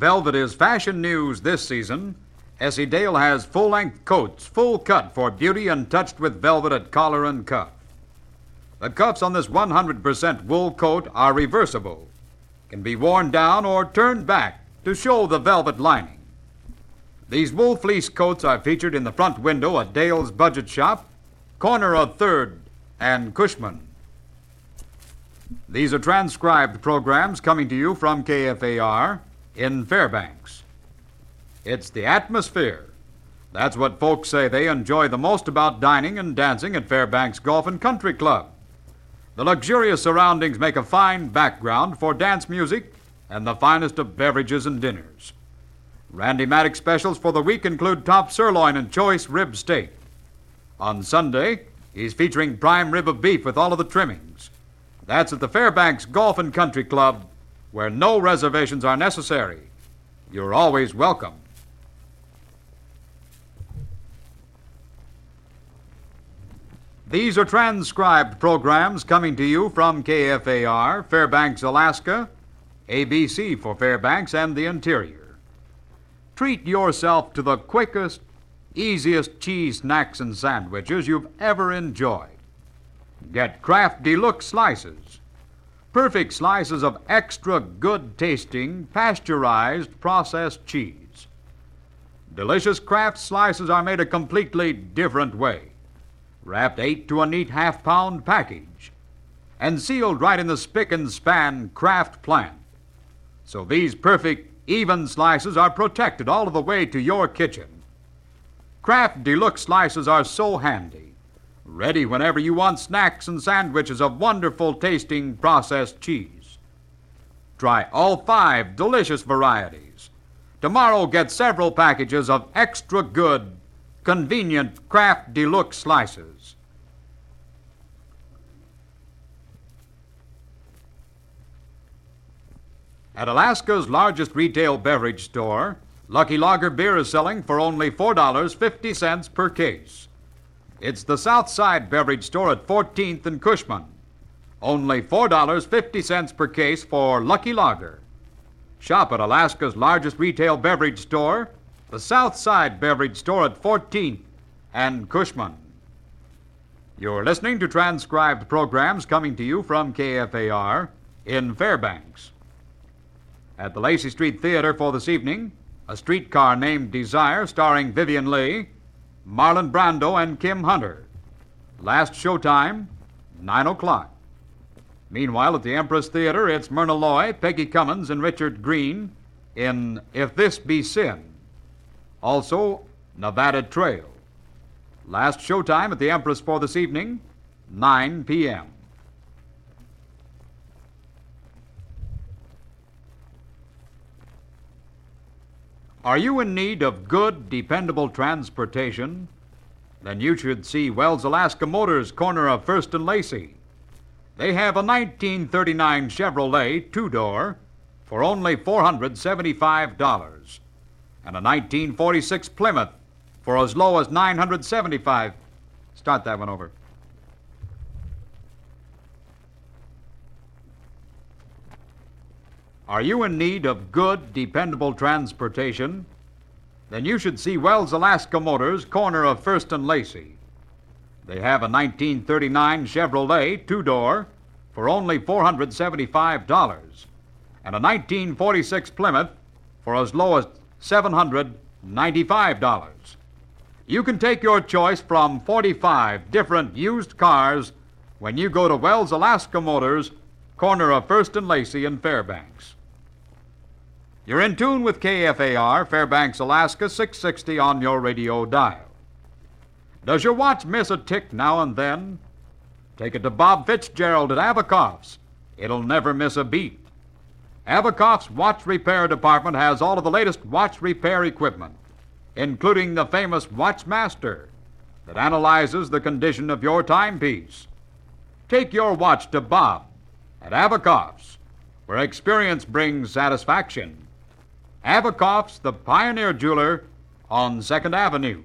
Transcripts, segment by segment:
Velvet is fashion news this season, Essie Dale has full-length coats, full cut for beauty and touched with velvet at collar and cuff. The cuffs on this 100% wool coat are reversible, can be worn down or turned back to show the velvet lining. These wool fleece coats are featured in the front window at Dale's Budget Shop, corner of 3rd and Cushman. These are transcribed programs coming to you from KFAR in Fairbanks. It's the atmosphere. That's what folks say they enjoy the most about dining and dancing at Fairbanks Golf and Country Club. The luxurious surroundings make a fine background for dance music and the finest of beverages and dinners. Randy Maddox specials for the week include top sirloin and choice rib steak. On Sunday, he's featuring prime rib of beef with all of the trimmings. That's at the Fairbanks Golf and Country Club, where no reservations are necessary. You're always welcome. These are transcribed programs coming to you from KFAR, Fairbanks, Alaska, ABC for Fairbanks and the interior. Treat yourself to the quickest, easiest cheese snacks and sandwiches you've ever enjoyed. Get Kraft Deluxe Slices. Perfect slices of extra good-tasting, pasteurized, processed cheese. Delicious Kraft slices are made a completely different way. Wrapped 8 to a neat half-pound package and sealed right in the spick and span Kraft plant. So these perfect, even slices are protected all of the way to your kitchen. Kraft Deluxe Slices are so handy, ready whenever you want snacks and sandwiches of wonderful tasting processed cheese. Try all 5 delicious varieties. Tomorrow get several packages of extra good, convenient Kraft Deluxe Slices. At Alaska's largest retail beverage store, Lucky Lager beer is selling for only $4.50 per case. It's the Southside Beverage Store at 14th and Cushman. Only $4.50 per case for Lucky Lager. Shop at Alaska's largest retail beverage store, the Southside Beverage Store at 14th and Cushman. You're listening to transcribed programs coming to you from KFAR in Fairbanks. At the Lacey Street Theater for this evening, A Streetcar Named Desire starring Vivian Leigh, Marlon Brando, and Kim Hunter. Last showtime, 9 o'clock. Meanwhile, at the Empress Theater, it's Myrna Loy, Peggy Cummins, and Richard Green in If This Be Sin. Also, Nevada Trail. Last showtime at the Empress for this evening, 9 p.m. Are you in need of good, dependable transportation? Then you should see Wells Alaska Motors, corner of First and Lacey. They have a 1939 Chevrolet two-door for only $475 and a 1946 Plymouth for as low as $975. Start that one over. Are you in need of good, dependable transportation? Then you should see Wells Alaska Motors, corner of First and Lacey. They have a 1939 Chevrolet two-door for only $475 and a 1946 Plymouth for as low as $795. You can take your choice from 45 different used cars when you go to Wells Alaska Motors, corner of First and Lacey in Fairbanks. You're in tune with KFAR, Fairbanks, Alaska, 660 on your radio dial. Does your watch miss a tick now and then? Take it to Bob Fitzgerald at Abacoff's. It'll never miss a beat. Abacoff's Watch Repair Department has all of the latest watch repair equipment, including the famous Watchmaster that analyzes the condition of your timepiece. Take your watch to Bob at Abacoff's, where experience brings satisfaction. Abacoff's, the pioneer jeweler on 2nd Avenue.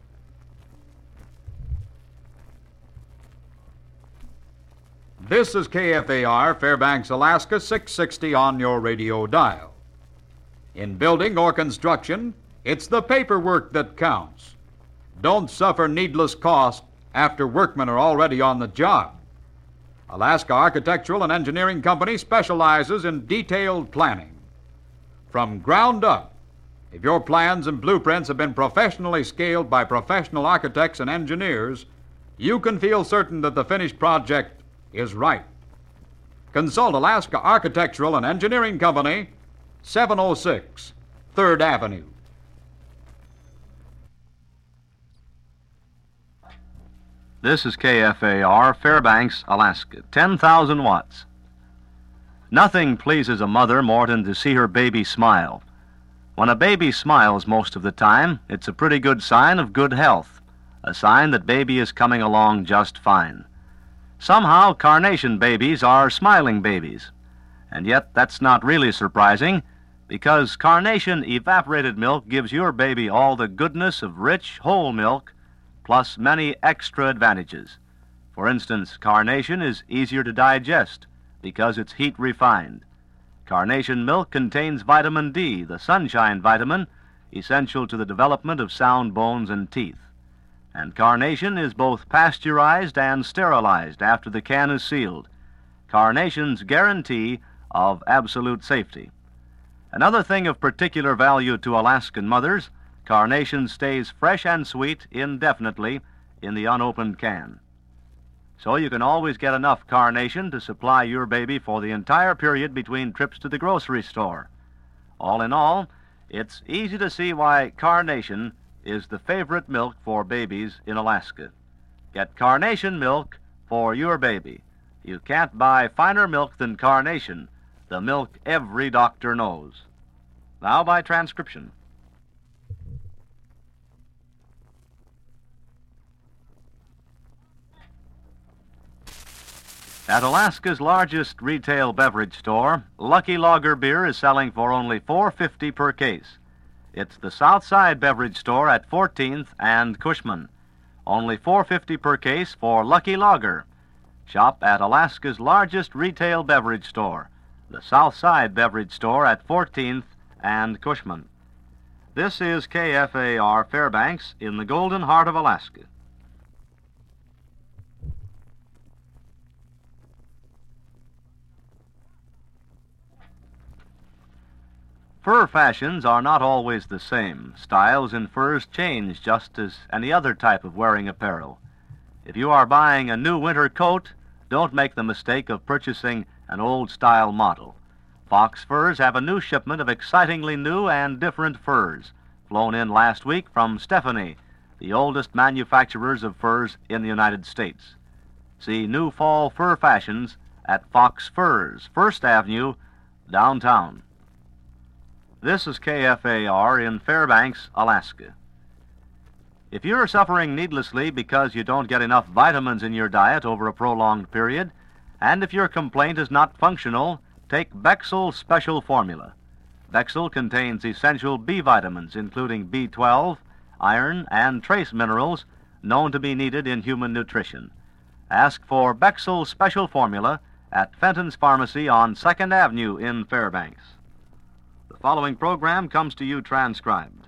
This is KFAR, Fairbanks, Alaska, 660 on your radio dial. In building or construction, it's the paperwork that counts. Don't suffer needless cost after workmen are already on the job. Alaska Architectural and Engineering Company specializes in detailed planning. From ground up, if your plans and blueprints have been professionally scaled by professional architects and engineers, you can feel certain that the finished project is right. Consult Alaska Architectural and Engineering Company, 706 3rd Avenue. This is KFAR, Fairbanks, Alaska, 10,000 watts. Nothing pleases a mother more than to see her baby smile. When a baby smiles most of the time, it's a pretty good sign of good health, a sign that baby is coming along just fine. Somehow, carnation babies are smiling babies. And yet, that's not really surprising, because carnation evaporated milk gives your baby all the goodness of rich, whole milk, plus many extra advantages. For instance, carnation is easier to digest because it's heat refined. Carnation milk contains vitamin D, the sunshine vitamin, essential to the development of sound bones and teeth. And carnation is both pasteurized and sterilized after the can is sealed. Carnation's guarantee of absolute safety. Another thing of particular value to Alaskan mothers, carnation stays fresh and sweet indefinitely in the unopened can. So you can always get enough carnation to supply your baby for the entire period between trips to the grocery store. All in all, it's easy to see why carnation is the favorite milk for babies in Alaska. Get carnation milk for your baby. You can't buy finer milk than carnation, the milk every doctor knows. Now by transcription. At Alaska's largest retail beverage store, Lucky Lager beer is selling for only $4.50 per case. It's the Southside Beverage Store at 14th and Cushman. Only $4.50 per case for Lucky Lager. Shop at Alaska's largest retail beverage store, the Southside Beverage Store at 14th and Cushman. This is KFAR Fairbanks in the Golden Heart of Alaska. Fur fashions are not always the same. Styles in furs change just as any other type of wearing apparel. If you are buying a new winter coat, don't make the mistake of purchasing an old-style model. Fox Furs have a new shipment of excitingly new and different furs, flown in last week from Stephanie, the oldest manufacturers of furs in the United States. See new fall fur fashions at Fox Furs, 1st Avenue, downtown. This is KFAR in Fairbanks, Alaska. If you're suffering needlessly because you don't get enough vitamins in your diet over a prolonged period, and if your complaint is not functional, take Bexel Special Formula. Bexel contains essential B vitamins, including B12, iron, and trace minerals known to be needed in human nutrition. Ask for Bexel Special Formula at Fenton's Pharmacy on 2nd Avenue in Fairbanks. The following program comes to you transcribed.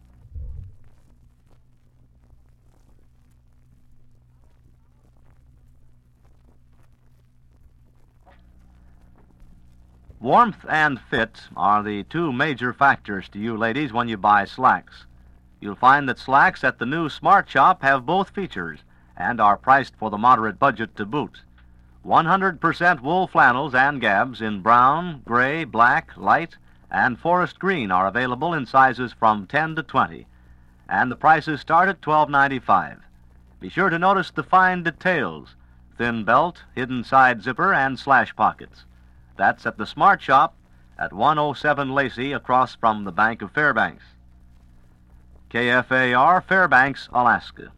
Warmth and fit are the two major factors to you ladies when you buy slacks. You'll find that slacks at the new Smart Shop have both features and are priced for the moderate budget to boot. 100% wool flannels and gabs in brown, gray, black, light, and forest green are available in sizes from 10 to 20, and the prices start at $12.95. Be sure to notice the fine details: thin belt, hidden side zipper, and slash pockets. That's at the Smart Shop at 107 Lacey across from the Bank of Fairbanks. KFAR, Fairbanks, Alaska.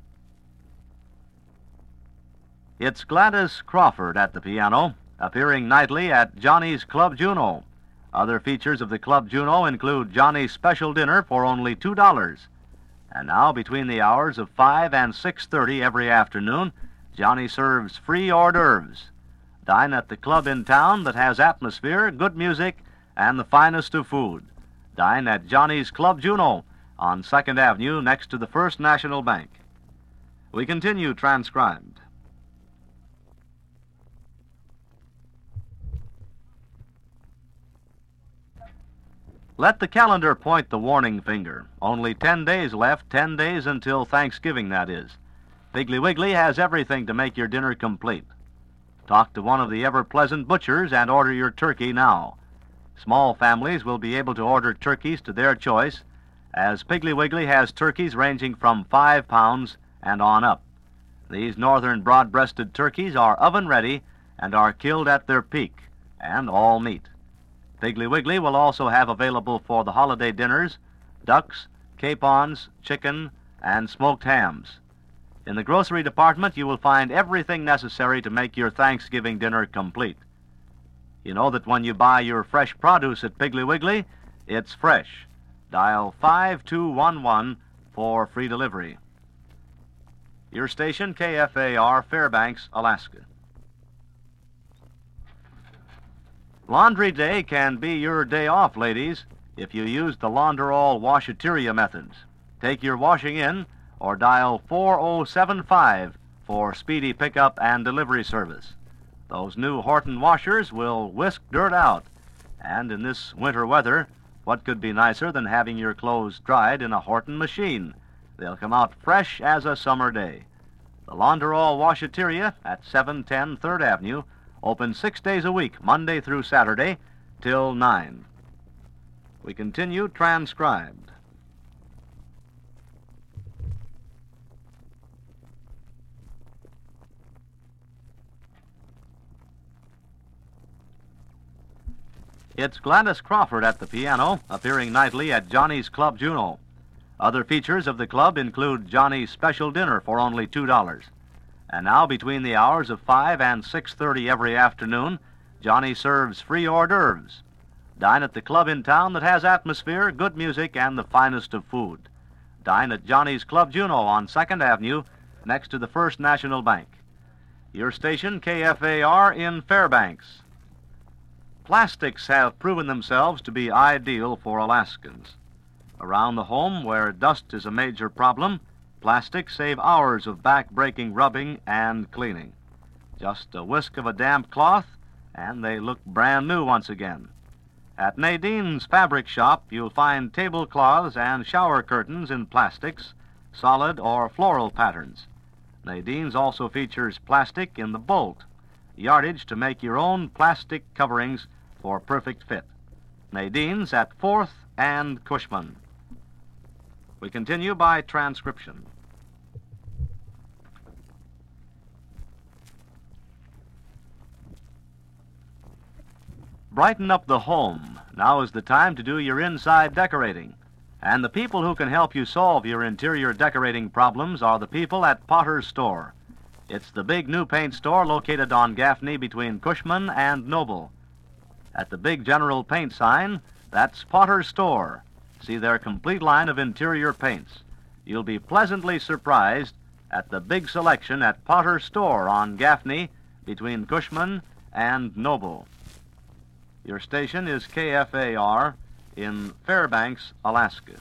It's Gladys Crawford at the piano, appearing nightly at Johnny's Club Juno. Other features of the Club Juno include Johnny's special dinner for only $2. And now, between the hours of 5 and 6:30 every afternoon, Johnny serves free hors d'oeuvres. Dine at the club in town that has atmosphere, good music, and the finest of food. Dine at Johnny's Club Juneau on 2nd Avenue next to the First National Bank. We continue transcribed. Let the calendar point the warning finger. Only 10 days left, 10 days until Thanksgiving, that is. Piggly Wiggly has everything to make your dinner complete. Talk to one of the ever-pleasant butchers and order your turkey now. Small families will be able to order turkeys to their choice, as Piggly Wiggly has turkeys ranging from 5 pounds and on up. These northern broad-breasted turkeys are oven-ready and are killed at their peak, and all meat. Piggly Wiggly will also have available for the holiday dinners ducks, capons, chicken, and smoked hams. In the grocery department, you will find everything necessary to make your Thanksgiving dinner complete. You know that when you buy your fresh produce at Piggly Wiggly, it's fresh. Dial 5211 for free delivery. Your station, KFAR, Fairbanks, Alaska. Laundry day can be your day off, ladies, if you use the Launderall Washateria methods. Take your washing in or dial 4075 for speedy pickup and delivery service. Those new Horton washers will whisk dirt out, and in this winter weather, what could be nicer than having your clothes dried in a Horton machine? They'll come out fresh as a summer day. The Launderall Washateria at 710 3rd Avenue, open 6 days a week, Monday through Saturday, till 9. We continue transcribed. It's Gladys Crawford at the piano, appearing nightly at Johnny's Club Juneau. Other features of the club include Johnny's special dinner for only $2. And now, between the hours of 5 and 6:30 every afternoon, Johnny serves free hors d'oeuvres. Dine at the club in town that has atmosphere, good music, and the finest of food. Dine at Johnny's Club Juneau on 2nd Avenue, next to the First National Bank. Your station, KFAR, in Fairbanks. Plastics have proven themselves to be ideal for Alaskans. Around the home, where dust is a major problem, plastics save hours of back-breaking rubbing and cleaning. Just a whisk of a damp cloth, and they look brand new once again. At Nadine's Fabric Shop, you'll find tablecloths and shower curtains in plastics, solid or floral patterns. Nadine's also features plastic in the bolt, yardage to make your own plastic coverings for perfect fit. Nadine's at 4th and Cushman. We continue by transcription. Brighten up the home. Now is the time to do your inside decorating. And the people who can help you solve your interior decorating problems are the people at Potter's Store. It's the big new paint store located on Gaffney between Cushman and Noble. At the big general paint sign, that's Potter's Store. See their complete line of interior paints. You'll be pleasantly surprised at the big selection at Potter's Store on Gaffney between Cushman and Noble. Your station is KFAR in Fairbanks, Alaska.